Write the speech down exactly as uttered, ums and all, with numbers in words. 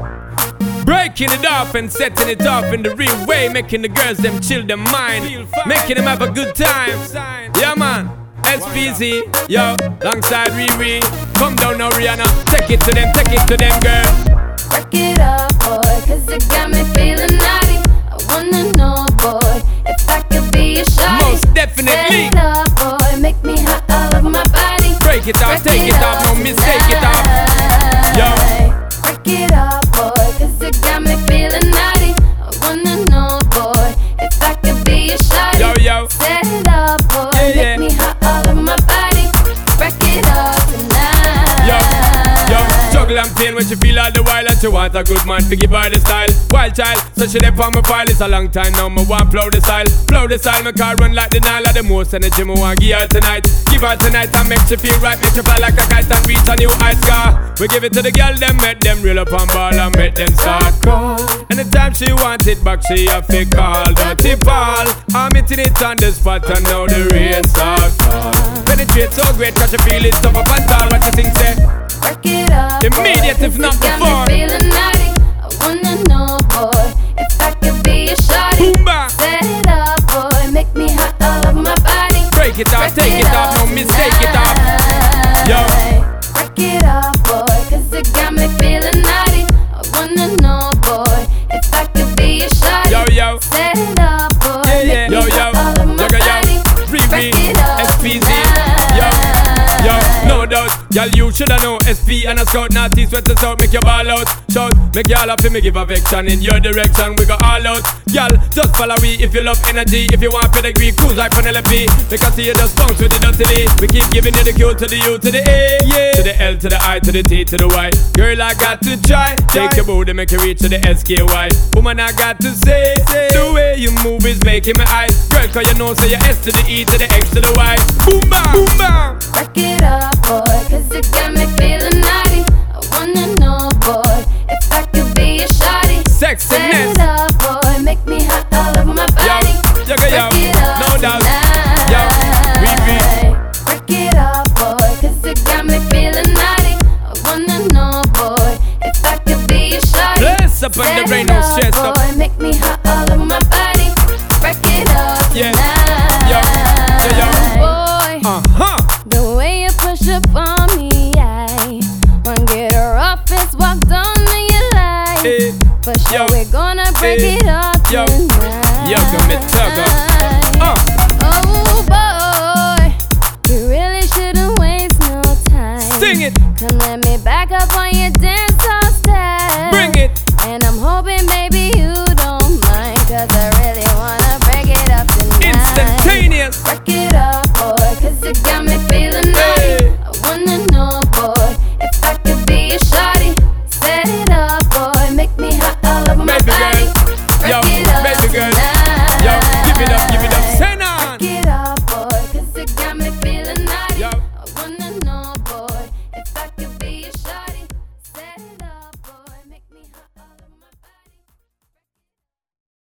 Breaking it off and setting it off in the real way, making the girls them chill their mind, making them have a good time. Yeah man, S P Z, yo, alongside Riri. Come down now Rihanna, take it to them, take it to them girl. Work it up boy, cause it got me feeling naughty. I wanna know boy, if I could be a shawty. Most definitely. Set it up boy, make me hot all over my body. Break it off, take it off, no mistake it off. Yo. Work it up boy, cause it got me feeling naughty. I wanna know boy, if I could be a shawty. Yo, yo. Set it up boy, Yeah, yeah. make me hot all over my body. Break it up tonight. Yo, yo, juggle and pain when she feel all the while, and she want a good man to give her the style. Wild child, so she dey on my file. It's a long time now, me want plow the style. Plow the style, my car run like the Nile. The most energy me want give her tonight. Give her tonight and make she feel right. Make she fly like a kite and reach a new height. Car, we give it to the girl, them make them reel up on ball and make them start call. Anytime she want it back, she have to call. Dirty Paul, I'm hitting it on the spot and now the rain start fall. Penetrate so great, cause she feel it tough up and tall. What you think say? Work it up Immediate boy, if not cause it before. got me feeling naughty. I wanna know boy, if I could be a shawty. Boom bang. Set it up boy, make me hot all over my body. Break it off, Break take it off, no mistake it off. Yo. Work it up boy, cause it got me feeling naughty. I wanna know boy, if I could be a shawty. Yo, yo. Set it up boy, Yeah, yeah. make Yo, me yo. hot all over my Yo, yo. body. Riri, Break it up S P Z. tonight. Yo, yo, no doubt. Y'all, you shoulda know S P and a scout, not east, west, and south. Make your ball out, shout. Make y'all happy, me give affection in your direction. We go all out. Y'all, just follow we if you love energy. If you want pedigree, cruise like Penelope. Because see you just bounce with the dirty D. We keep giving you the Q to the U to the A, yeah. To the L to the I to the T to the Y. Girl, I got to try. Take your booty, make you reach to the S K Y. Woman, I got to say, the way you move is making me high. Girl, cause you know, say your S to the E to the X to the Y. Boom, bam, boom, bam. Work it up boy, cause it got me feeling naughty. I wanna know boy, if I could be a shawty. Set Sexiness. it up boy, make me hot all over my body. Yo, yo, yo, Work it up no doubt. tonight. Yo, Riri. Work it up boy, cause it got me feeling naughty. I wanna know boy, if I could be a shawty. Bless up on the Set rain, it no up, stress up. boy, make me hot all over my body. Break it up Yes. tonight. Yo, yo, yo. Boy, Uh-huh. the way you push up on me, I wanna get her off, it's walked on me, you like. Eh, For sure yo, we're gonna break eh, it up yo, tonight. yo, go me tugger. Uh. Oh boy, we really shouldn't waste no time. Sing it. Come let me back up on your